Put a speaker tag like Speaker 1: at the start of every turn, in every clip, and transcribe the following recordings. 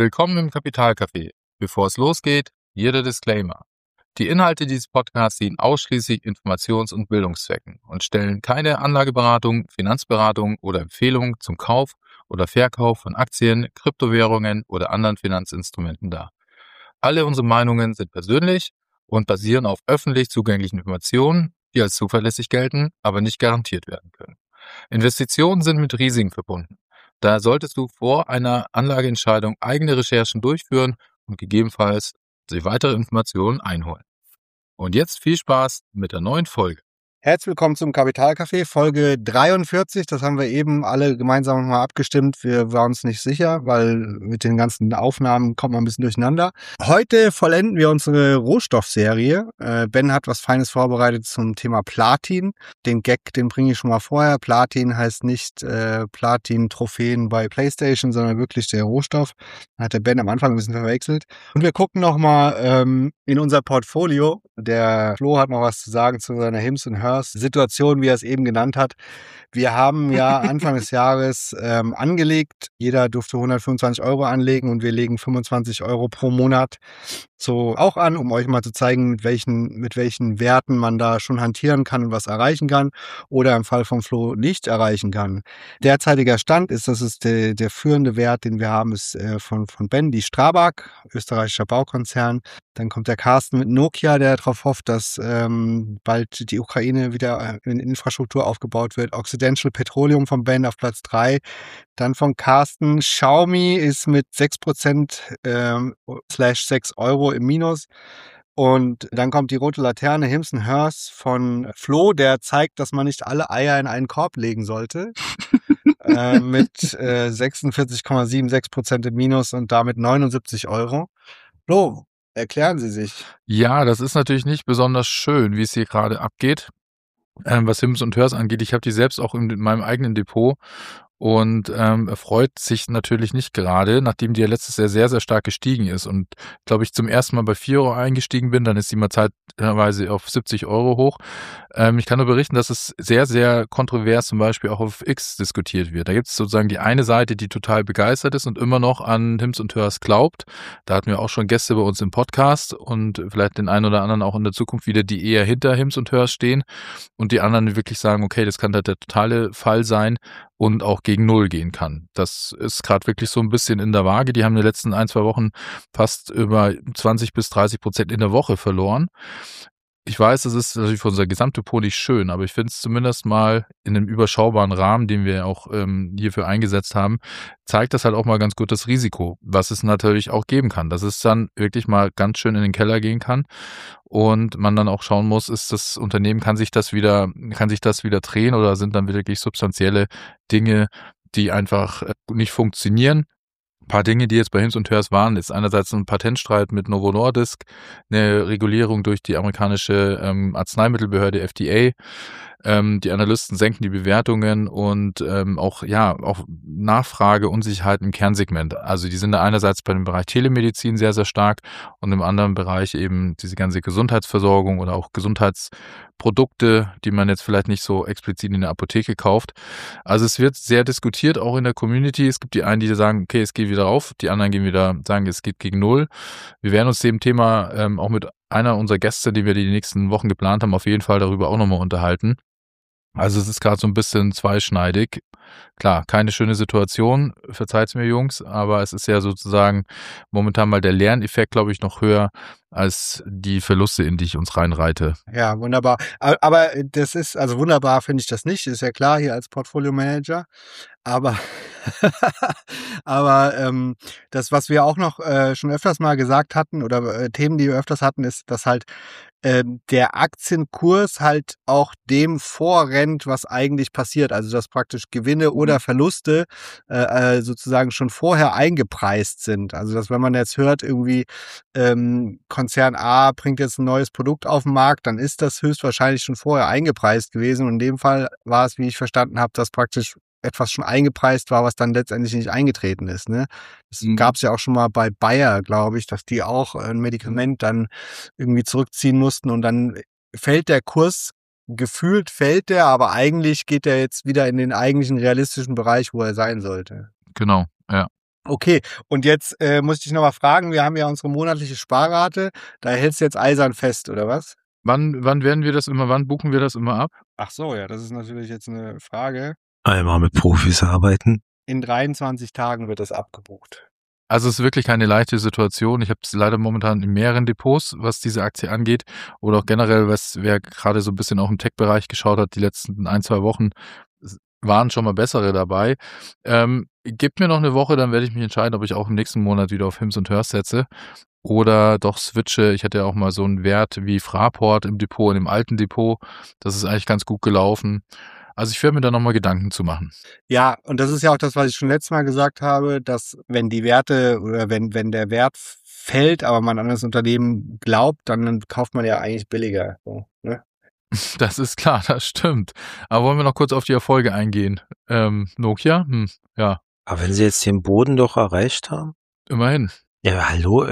Speaker 1: Willkommen im Kapitalcafé. Bevor es losgeht, hier der Disclaimer. Die Inhalte dieses Podcasts dienen ausschließlich Informations- und Bildungszwecken und stellen keine Anlageberatung, Finanzberatung oder Empfehlung zum Kauf oder Verkauf von Aktien, Kryptowährungen oder anderen Finanzinstrumenten dar. Alle unsere Meinungen sind persönlich und basieren auf öffentlich zugänglichen Informationen, die als zuverlässig gelten, aber nicht garantiert werden können. Investitionen sind mit Risiken verbunden. Daher solltest du vor einer Anlageentscheidung eigene Recherchen durchführen und gegebenenfalls sich weitere Informationen einholen. Und jetzt viel Spaß mit der neuen Folge.
Speaker 2: Herzlich willkommen zum Kapitalcafé, Folge 43. Das haben wir eben alle gemeinsam mal abgestimmt. Wir waren uns nicht sicher, weil mit den ganzen Aufnahmen kommt man ein bisschen durcheinander. Heute vollenden wir unsere Rohstoffserie. Ben hat was Feines vorbereitet zum Thema Platin. Den Gag, den bringe ich schon mal vorher. Platin heißt nicht Platin-Trophäen bei PlayStation, sondern wirklich der Rohstoff. Hat der Ben am Anfang ein bisschen verwechselt. Und wir gucken nochmal in unser Portfolio. Der Flo hat noch was zu sagen zu seiner Hims & Hers Situation, wie er es eben genannt hat. Wir haben ja Anfang des Jahres angelegt. Jeder durfte 125 € anlegen und wir legen 25 € pro Monat so auch an, um euch mal zu zeigen, mit welchen Werten man da schon hantieren kann und was erreichen kann oder im Fall von Flo nicht erreichen kann. Derzeitiger Stand ist, das ist der führende Wert, den wir haben, ist von Ben, die Strabag, österreichischer Baukonzern. Dann kommt der Carsten mit Nokia, der darauf hofft, dass bald die Ukraine wieder in Infrastruktur aufgebaut wird. Occidental Petroleum von Ben auf Platz 3. Dann von Carsten, Xiaomi ist mit 6% /6 € im Minus. Und dann kommt die rote Laterne Hims & Hers von Flo, der zeigt, dass man nicht alle Eier in einen Korb legen sollte. Mit 46,76% im Minus und damit 79 €. Flo, erklären Sie sich.
Speaker 1: Ja, das ist natürlich nicht besonders schön, wie es hier gerade abgeht. Was Hims & Hers angeht, ich habe die selbst auch in meinem eigenen Depot und erfreut sich natürlich nicht gerade, nachdem die ja letztes Jahr sehr, sehr stark gestiegen ist und, glaube ich, zum ersten Mal bei 4 € eingestiegen bin, dann ist die mal zeitweise auf 70 € hoch. Ich kann nur berichten, dass es sehr, sehr kontrovers zum Beispiel auch auf X diskutiert wird. Da gibt es sozusagen die eine Seite, die total begeistert ist und immer noch an Hims & Hers glaubt. Da hatten wir auch schon Gäste bei uns im Podcast und vielleicht den einen oder anderen auch in der Zukunft wieder, die eher hinter Hims & Hers stehen und die anderen, die wirklich sagen, okay, das kann halt der totale Fall sein und auch gegen Null gehen kann. Das ist gerade wirklich so ein bisschen in der Waage. Die haben in den letzten 1-2 Wochen fast über 20-30% in der Woche verloren. Ich weiß, das ist natürlich für unser Gesamtdepot nicht schön, aber ich finde es zumindest mal in einem überschaubaren Rahmen, den wir auch hierfür eingesetzt haben, zeigt das halt auch mal ganz gut das Risiko, was es natürlich auch geben kann, dass es dann wirklich mal ganz schön in den Keller gehen kann und man dann auch schauen muss, ist das Unternehmen, kann sich das wieder drehen oder sind dann wirklich substanzielle Dinge, die einfach nicht funktionieren. Ein paar Dinge, die jetzt bei Hims & Hers waren, ist einerseits ein Patentstreit mit Novo Nordisk, eine Regulierung durch die amerikanische Arzneimittelbehörde FDA. Die Analysten senken die Bewertungen und auch Nachfrage, Unsicherheit im Kernsegment. Also die sind da einerseits bei dem Bereich Telemedizin sehr, sehr stark und im anderen Bereich eben diese ganze Gesundheitsversorgung oder auch Gesundheitsprodukte, die man jetzt vielleicht nicht so explizit in der Apotheke kauft. Also es wird sehr diskutiert, auch in der Community. Es gibt die einen, die sagen, okay, es geht wieder rauf, die anderen sagen, es geht gegen Null. Wir werden uns dem Thema auch mit einer unserer Gäste, die wir die nächsten Wochen geplant haben, auf jeden Fall darüber auch nochmal unterhalten. Also es ist gerade so ein bisschen zweischneidig. Klar, keine schöne Situation, verzeiht's mir Jungs, aber es ist ja sozusagen momentan mal der Lerneffekt, glaube ich, noch höher als die Verluste, in die ich uns reinreite.
Speaker 2: Ja, wunderbar. Aber das ist, also wunderbar finde ich das nicht, ist ja klar hier als Portfolio-Manager. Aber, das, was wir auch noch schon öfters mal gesagt hatten oder Themen, die wir öfters hatten, ist, dass halt der Aktienkurs halt auch dem vorrennt, was eigentlich passiert. Also dass praktisch Gewinne oder Verluste sozusagen schon vorher eingepreist sind. Also dass wenn man jetzt hört, irgendwie Konzern A bringt jetzt ein neues Produkt auf den Markt, dann ist das höchstwahrscheinlich schon vorher eingepreist gewesen. Und in dem Fall war es, wie ich verstanden habe, dass praktisch etwas schon eingepreist war, was dann letztendlich nicht eingetreten ist. Ne? Das gab es ja auch schon mal bei Bayer, glaube ich, dass die auch ein Medikament dann irgendwie zurückziehen mussten und dann fällt der Kurs, gefühlt fällt der, aber eigentlich geht er jetzt wieder in den eigentlichen realistischen Bereich, wo er sein sollte.
Speaker 1: Genau, ja.
Speaker 2: Okay, und jetzt muss ich dich noch mal fragen, wir haben ja unsere monatliche Sparrate, da hältst du jetzt eisern fest, oder was?
Speaker 1: Wann buchen wir das immer ab?
Speaker 2: Ach so, ja, das ist natürlich jetzt eine Frage.
Speaker 3: Einmal mit Profis arbeiten.
Speaker 2: In 23 Tagen wird das abgebucht.
Speaker 1: Also, es ist wirklich keine leichte Situation. Ich habe es leider momentan in mehreren Depots, was diese Aktie angeht oder auch generell, wer gerade so ein bisschen auch im Tech-Bereich geschaut hat, die letzten ein 2 Wochen, s waren schon mal bessere dabei. Gebt mir noch eine Woche, dann werde ich mich entscheiden, ob ich auch im nächsten Monat wieder auf Hims und Hers setze oder doch switche. Ich hatte ja auch mal so einen Wert wie Fraport im Depot, in dem alten Depot. Das ist eigentlich ganz gut gelaufen. Also, ich werde mir da noch mal Gedanken zu machen.
Speaker 2: Ja, und das ist ja auch das, was ich schon letztes Mal gesagt habe, dass wenn die Werte oder wenn der Wert fällt, aber man an das Unternehmen glaubt, dann kauft man ja eigentlich billiger, so, ne?
Speaker 1: Das ist klar, das stimmt. Aber wollen wir noch kurz auf die Erfolge eingehen? Nokia? Ja,
Speaker 3: Aber wenn sie jetzt den Boden doch erreicht haben?
Speaker 1: immerhin.
Speaker 3: Ja, hallo,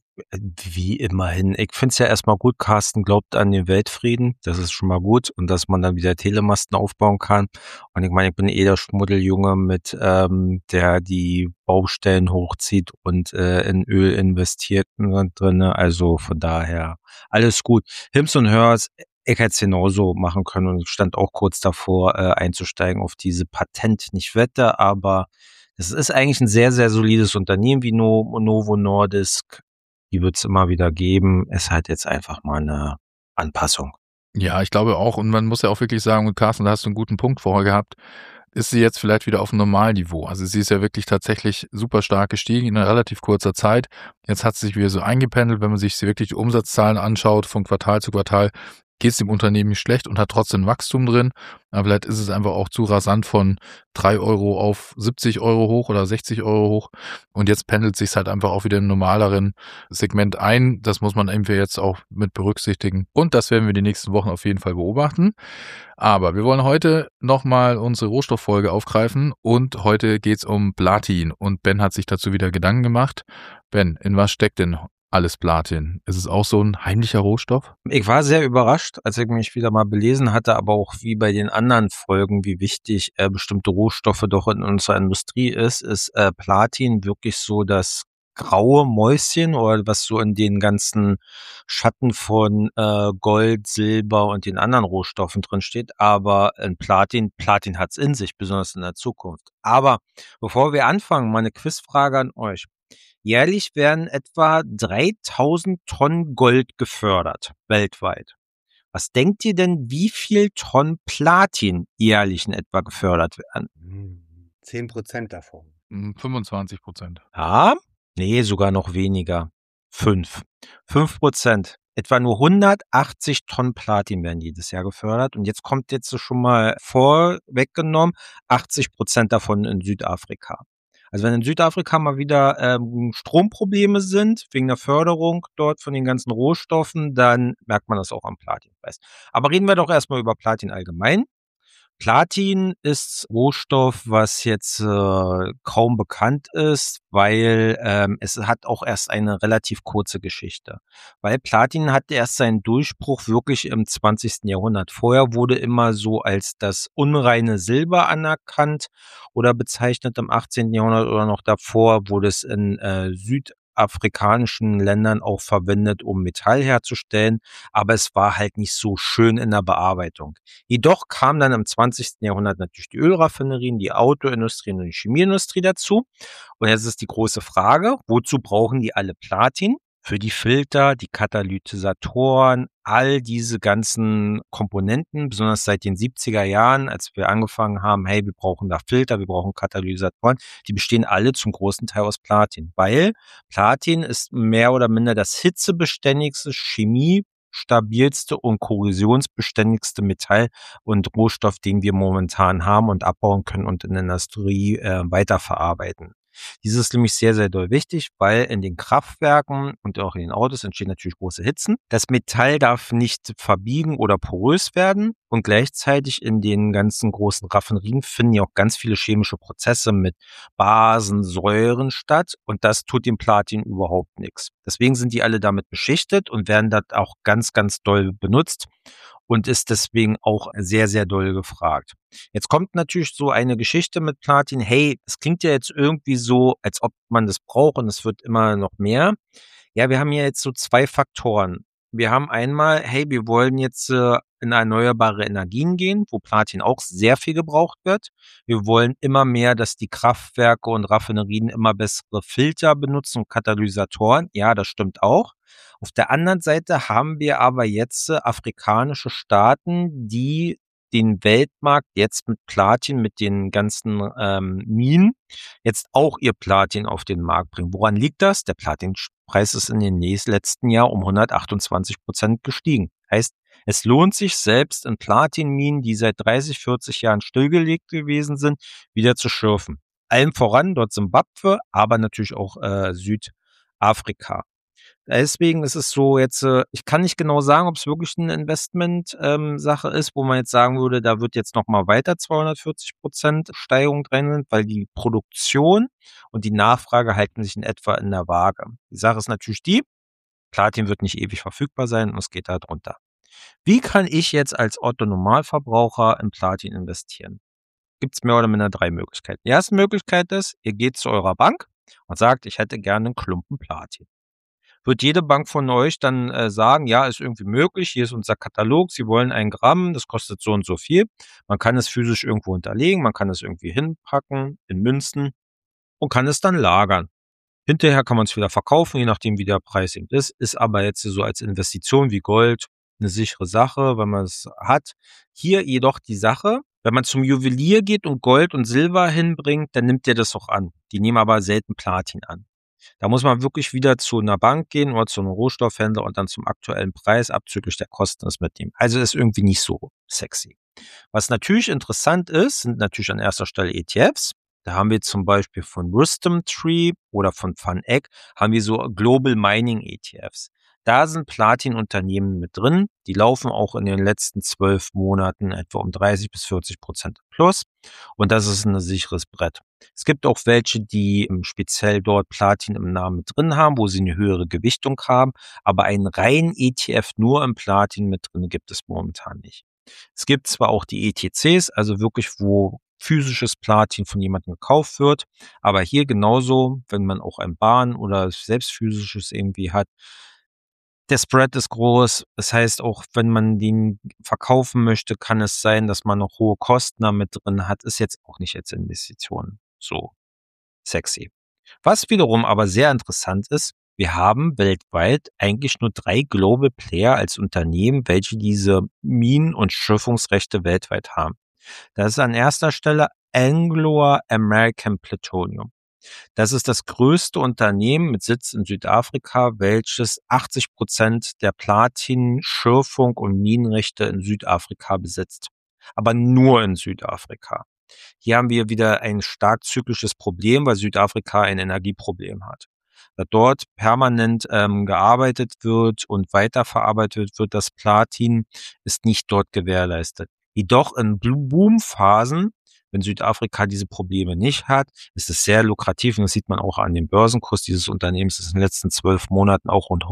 Speaker 3: wie immerhin. Ich finde es ja erstmal gut, Carsten glaubt an den Weltfrieden. Das ist schon mal gut. Und dass man dann wieder Telemasten aufbauen kann. Und ich meine, ich bin der Schmuddeljunge mit, der die Baustellen hochzieht und in Öl investiert drinne. Also von daher alles gut. Hims und Hers, ich hätte es genauso machen können und ich stand auch kurz davor, einzusteigen auf diese Patent, nicht Wette, aber es ist eigentlich ein sehr, sehr solides Unternehmen wie Novo Nordisk. Die wird es immer wieder geben. Es hat jetzt einfach mal eine Anpassung.
Speaker 1: Ja, ich glaube auch. Und man muss ja auch wirklich sagen, und Carsten, da hast du einen guten Punkt vorher gehabt, ist sie jetzt vielleicht wieder auf einem normalen Niveau. Also sie ist ja wirklich tatsächlich super stark gestiegen in einer relativ kurzer Zeit. Jetzt hat sie sich wieder so eingependelt. Wenn man sich wirklich die Umsatzzahlen anschaut von Quartal zu Quartal, geht es dem Unternehmen nicht schlecht und hat trotzdem Wachstum drin. Aber vielleicht ist es einfach auch zu rasant von 3 € auf 70 € hoch oder 60 € hoch. Und jetzt pendelt sich halt einfach auch wieder im normaleren Segment ein. Das muss man irgendwie jetzt auch mit berücksichtigen. Und das werden wir die nächsten Wochen auf jeden Fall beobachten. Aber wir wollen heute nochmal unsere Rohstofffolge aufgreifen und heute geht's um Platin. Und Ben hat sich dazu wieder Gedanken gemacht. Ben, in was steckt denn alles Platin? Ist es auch so ein heimlicher Rohstoff?
Speaker 3: Ich war sehr überrascht, als ich mich wieder mal belesen hatte, aber auch wie bei den anderen Folgen, wie wichtig bestimmte Rohstoffe doch in unserer Industrie ist Platin wirklich so das graue Mäuschen oder was so in den ganzen Schatten von Gold, Silber und den anderen Rohstoffen drin steht. Aber Platin hat's in sich, besonders in der Zukunft. Aber bevor wir anfangen, mal eine Quizfrage an euch. Jährlich werden etwa 3000 Tonnen Gold gefördert, weltweit. Was denkt ihr denn, wie viel Tonnen Platin jährlich in etwa gefördert werden?
Speaker 2: 10% davon.
Speaker 1: 25%.
Speaker 3: Ja? Nee, sogar noch weniger. 5%. Etwa nur 180 Tonnen Platin werden jedes Jahr gefördert. Und jetzt kommt so schon mal vorweggenommen, 80% davon in Südafrika. Also wenn in Südafrika mal wieder Stromprobleme sind, wegen der Förderung dort von den ganzen Rohstoffen, dann merkt man das auch am Platinpreis. Aber reden wir doch erstmal über Platin allgemein. Platin ist Rohstoff, was jetzt kaum bekannt ist, weil es hat auch erst eine relativ kurze Geschichte. Weil Platin hat erst seinen Durchbruch wirklich im 20. Jahrhundert. Vorher wurde immer so als das unreine Silber anerkannt oder bezeichnet im 18. Jahrhundert oder noch davor wurde es in südafrikanischen Ländern auch verwendet, um Metall herzustellen, aber es war halt nicht so schön in der Bearbeitung. Jedoch kam dann im 20. Jahrhundert natürlich die Ölraffinerien, die Autoindustrie und die Chemieindustrie dazu. Und jetzt ist die große Frage, wozu brauchen die alle Platin? Für die Filter, die Katalysatoren, all diese ganzen Komponenten, besonders seit den 70er Jahren, als wir angefangen haben, hey, wir brauchen da Filter, wir brauchen Katalysatoren, die bestehen alle zum großen Teil aus Platin, weil Platin ist mehr oder minder das hitzebeständigste, chemiestabilste und korrosionsbeständigste Metall und Rohstoff, den wir momentan haben und abbauen können und in der Industrie weiterverarbeiten. Dieses ist nämlich sehr, sehr doll wichtig, weil in den Kraftwerken und auch in den Autos entstehen natürlich große Hitzen. Das Metall darf nicht verbiegen oder porös werden und gleichzeitig in den ganzen großen Raffinerien finden ja auch ganz viele chemische Prozesse mit Basen, Säuren statt und das tut dem Platin überhaupt nichts. Deswegen sind die alle damit beschichtet und werden dort auch ganz, ganz doll benutzt. und ist deswegen auch sehr, sehr doll gefragt. Jetzt kommt natürlich so eine Geschichte mit Platin. Hey, es klingt ja jetzt irgendwie so, als ob man das braucht und es wird immer noch mehr. Ja, wir haben ja jetzt so 2 Faktoren. Wir haben einmal, hey, wir wollen jetzt in erneuerbare Energien gehen, wo Platin auch sehr viel gebraucht wird. Wir wollen immer mehr, dass die Kraftwerke und Raffinerien immer bessere Filter benutzen und Katalysatoren. Ja, das stimmt auch. Auf der anderen Seite haben wir aber jetzt afrikanische Staaten, die den Weltmarkt jetzt mit Platin, mit den ganzen Minen, jetzt auch ihr Platin auf den Markt bringen. Woran liegt das? Der Platinpreis ist in den letzten Jahr um 128% gestiegen. Heißt, es lohnt sich selbst in Platinminen, die seit 30, 40 Jahren stillgelegt gewesen sind, wieder zu schürfen. Allem voran dort Simbabwe, aber natürlich auch Südafrika. Deswegen ist es so jetzt, ich kann nicht genau sagen, ob es wirklich eine Investment Sache ist, wo man jetzt sagen würde, da wird jetzt noch mal weiter 240% Steigerung drin sind, weil die Produktion und die Nachfrage halten sich in etwa in der Waage. Die Sache ist natürlich die, Platin wird nicht ewig verfügbar sein und es geht da drunter. Wie kann ich jetzt als Otto-Normalverbraucher in Platin investieren? Gibt es mehr oder minder 3 Möglichkeiten. Die erste Möglichkeit ist, ihr geht zu eurer Bank und sagt, ich hätte gerne einen Klumpen Platin. Wird jede Bank von euch dann sagen, ja, ist irgendwie möglich, hier ist unser Katalog, Sie wollen 1 Gramm, das kostet so und so viel. Man kann es physisch irgendwo hinterlegen, man kann es irgendwie hinpacken in Münzen und kann es dann lagern. Hinterher kann man es wieder verkaufen, je nachdem, wie der Preis eben ist aber jetzt so als Investition wie Gold eine sichere Sache, wenn man es hat. Hier jedoch die Sache, wenn man zum Juwelier geht und Gold und Silber hinbringt, dann nimmt der das auch an. Die nehmen aber selten Platin an. Da muss man wirklich wieder zu einer Bank gehen oder zu einem Rohstoffhändler und dann zum aktuellen Preis abzüglich der Kosten das mitnehmen. Also ist irgendwie nicht so sexy. Was natürlich interessant ist, sind natürlich an erster Stelle ETFs. Da haben wir zum Beispiel von Wisdom Tree oder von VanEck haben wir so Global Mining ETFs. Da sind Platin-Unternehmen mit drin. Die laufen auch in den letzten 12 Monaten etwa um 30-40% plus. Und das ist ein sicheres Brett. Es gibt auch welche, die speziell dort Platin im Namen mit drin haben, wo sie eine höhere Gewichtung haben. Aber einen reinen ETF nur im Platin mit drin gibt es momentan nicht. Es gibt zwar auch die ETCs, also wirklich, wo physisches Platin von jemandem gekauft wird, aber hier genauso, wenn man auch ein Bahn oder selbst physisches irgendwie hat, der Spread ist groß. Das heißt, auch wenn man den verkaufen möchte, kann es sein, dass man noch hohe Kosten damit drin hat. Ist jetzt auch nicht als Investition so sexy. Was wiederum aber sehr interessant ist, wir haben weltweit eigentlich nur 3 Global Player als Unternehmen, welche diese Minen- und Schürfungsrechte weltweit haben. Das ist an erster Stelle Anglo American Plutonium. Das ist das größte Unternehmen mit Sitz in Südafrika, welches 80% der Platin-, Schürfung- und Minenrechte in Südafrika besitzt. Aber nur in Südafrika. Hier haben wir wieder ein stark zyklisches Problem, weil Südafrika ein Energieproblem hat. Da dort permanent gearbeitet wird und weiterverarbeitet wird, das Platin ist nicht dort gewährleistet. Jedoch in Boomphasen, wenn Südafrika diese Probleme nicht hat, ist es sehr lukrativ und das sieht man auch an dem Börsenkurs dieses Unternehmens, ist in den letzten 12 Monaten auch rund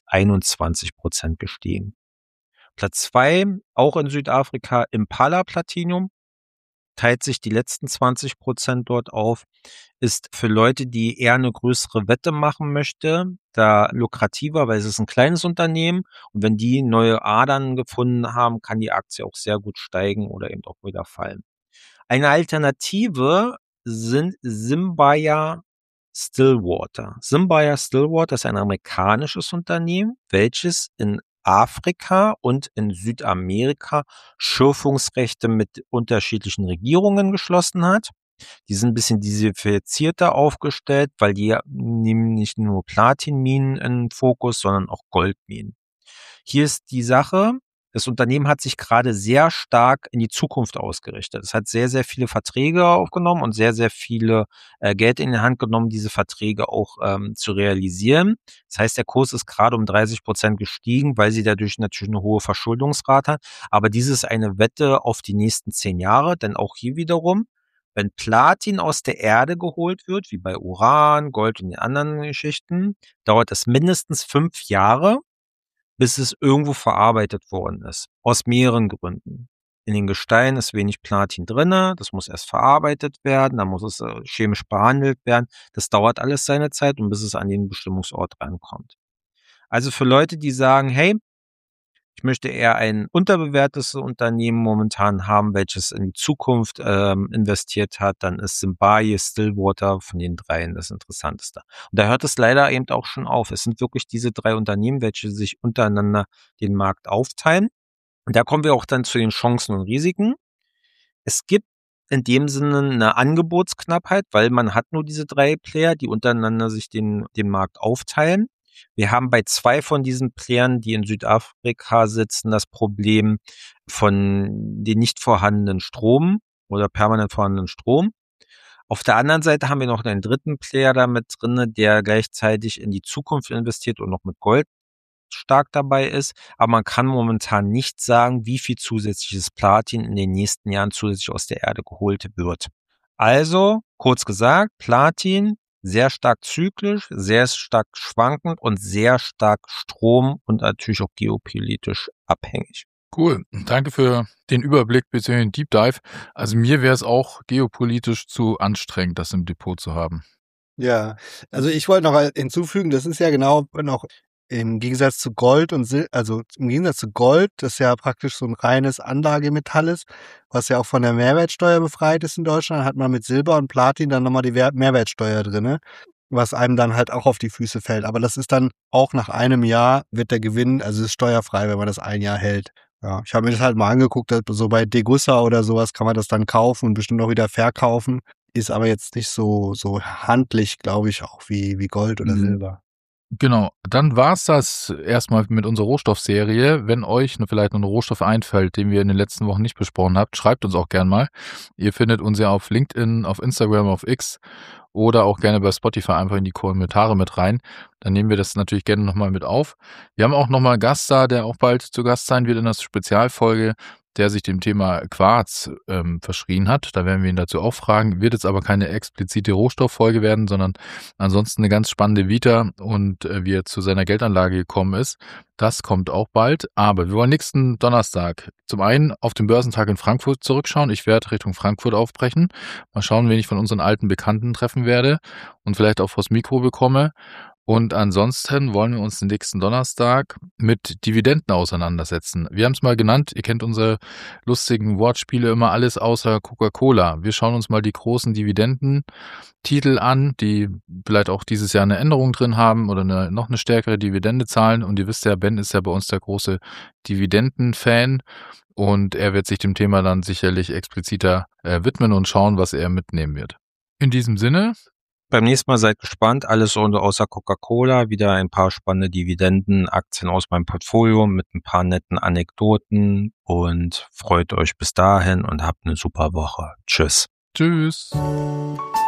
Speaker 3: 121% gestiegen. Platz 2, auch in Südafrika, Impala Platinum, teilt sich die letzten 20% dort auf, ist für Leute, die eher eine größere Wette machen möchte, da lukrativer, weil es ist ein kleines Unternehmen und wenn die neue Adern gefunden haben, kann die Aktie auch sehr gut steigen oder eben auch wieder fallen. Eine Alternative sind Simbaya Stillwater. Simbaya Stillwater ist ein amerikanisches Unternehmen, welches in Afrika und in Südamerika Schürfungsrechte mit unterschiedlichen Regierungen geschlossen hat. Die sind ein bisschen diversifizierter aufgestellt, weil die nehmen nicht nur Platinminen in den Fokus, sondern auch Goldminen. Hier ist die Sache, das Unternehmen hat sich gerade sehr stark in die Zukunft ausgerichtet. Es hat sehr, sehr viele Verträge aufgenommen und sehr, sehr viele Geld in die Hand genommen, diese Verträge auch zu realisieren. Das heißt, der Kurs ist gerade um 30% gestiegen, weil sie dadurch natürlich eine hohe Verschuldungsrate hat. Aber dies ist eine Wette auf die nächsten 10 Jahre, denn auch hier wiederum, wenn Platin aus der Erde geholt wird, wie bei Uran, Gold und den anderen Geschichten, dauert es mindestens 5 Jahre, bis es irgendwo verarbeitet worden ist. Aus mehreren Gründen. In den Gesteinen ist wenig Platin drinne, das muss erst verarbeitet werden, dann muss es chemisch behandelt werden. Das dauert alles seine Zeit und bis es an den Bestimmungsort rankommt. Also für Leute, die sagen, hey, ich möchte eher ein unterbewertetes Unternehmen momentan haben, welches in die Zukunft investiert hat, dann ist Simbay, Stillwater von den dreien das Interessanteste. Und da hört es leider eben auch schon auf. Es sind wirklich diese 3 Unternehmen, welche sich untereinander den Markt aufteilen. Und da kommen wir auch dann zu den Chancen und Risiken. Es gibt in dem Sinne eine Angebotsknappheit, weil man hat nur diese 3 Player, die untereinander sich den Markt aufteilen. Wir haben bei 2 von diesen Playern, die in Südafrika sitzen, das Problem von den nicht vorhandenen Strom oder permanent vorhandenen Strom. Auf der anderen Seite haben wir noch einen 3. Player da mit drin, der gleichzeitig in die Zukunft investiert und noch mit Gold stark dabei ist, aber man kann momentan nicht sagen, wie viel zusätzliches Platin in den nächsten Jahren zusätzlich aus der Erde geholt wird. Also, kurz gesagt, Platin sehr stark zyklisch, sehr stark schwankend und sehr stark Strom und natürlich auch geopolitisch abhängig.
Speaker 1: Cool. Danke für den Überblick bzw. den Deep Dive. Also mir wäre es auch geopolitisch zu anstrengend, das im Depot zu haben.
Speaker 2: Ja, also ich wollte noch hinzufügen, das ist ja genau noch im Gegensatz zu Gold also im Gegensatz zu Gold, das ja praktisch so ein reines Anlagemetall ist, was ja auch von der Mehrwertsteuer befreit ist in Deutschland, hat man mit Silber und Platin dann nochmal die Mehrwertsteuer drinne, was einem dann halt auch auf die Füße fällt. Aber das ist dann auch nach einem Jahr wird der Gewinn, also ist steuerfrei, wenn man das ein Jahr hält. Ja, ich habe mir das halt mal angeguckt, so bei Degussa oder sowas kann man das dann kaufen und bestimmt auch wieder verkaufen. Ist aber jetzt nicht so handlich, glaube ich, auch wie Gold oder Silber.
Speaker 1: Genau, dann war's das erstmal mit unserer Rohstoffserie. Wenn euch vielleicht noch ein Rohstoff einfällt, den wir in den letzten Wochen nicht besprochen habt, schreibt uns auch gern mal. Ihr findet uns ja auf LinkedIn, auf Instagram, auf X oder auch gerne bei Spotify einfach in die Kommentare mit rein. Dann nehmen wir das natürlich gerne nochmal mit auf. Wir haben auch nochmal einen Gast da, der auch bald zu Gast sein wird in der Spezialfolge, der sich dem Thema Quarz verschrien hat. Da werden wir ihn dazu auch fragen. Wird jetzt aber keine explizite Rohstofffolge werden, sondern ansonsten eine ganz spannende Vita und wie er zu seiner Geldanlage gekommen ist. Das kommt auch bald. Aber wir wollen nächsten Donnerstag zum einen auf den Börsentag in Frankfurt zurückschauen. Ich werde Richtung Frankfurt aufbrechen. Mal schauen, wen ich von unseren alten Bekannten treffen werde und vielleicht auch vors Mikro bekomme. Und ansonsten wollen wir uns den nächsten Donnerstag mit Dividenden auseinandersetzen. Wir haben es mal genannt, ihr kennt unsere lustigen Wortspiele immer, alles außer Coca-Cola. Wir schauen uns mal die großen Dividendentitel an, die vielleicht auch dieses Jahr eine Änderung drin haben oder noch eine stärkere Dividende zahlen. Und ihr wisst ja, Ben ist ja bei uns der große Dividenden-Fan und er wird sich dem Thema dann sicherlich expliziter widmen und schauen, was er mitnehmen wird. In diesem Sinne...
Speaker 3: Beim nächsten Mal seid gespannt, alles außer Coca-Cola, wieder ein paar spannende Dividendenaktien aus meinem Portfolio mit ein paar netten Anekdoten und freut euch bis dahin und habt eine super Woche. Tschüss.
Speaker 1: Tschüss.